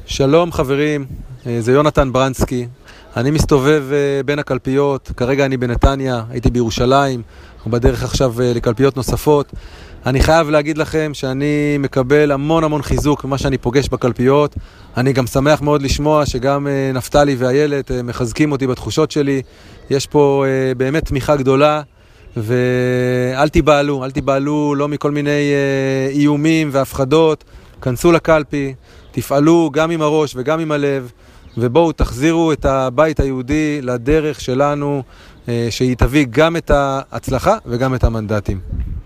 שלום חברים, זה יונתן ברנסקי. אני מסתובב בין הקלפיות, כרגע אני בנתניה, הייתי בירושלים, ובדרך עכשיו לקלפיות נוספות. אני חייב להגיד לכם שאני מקבל המון חיזוק ממה שאני פוגש בקלפיות. אני גם שמח מאוד לשמוע שגם נפתלי ואיילת מחזקים אותי בתחושות שלי. יש פה באמת תמיכה גדולה, ואל תיבהלו לא מכל מיני איומים והפחדות. כנסו לקלפי, תפעלו גם עם הראש וגם עם הלב, ובואו תחזירו את הבית היהודי לדרך שלנו, שהיא תביא גם את ההצלחה וגם את המנדטים.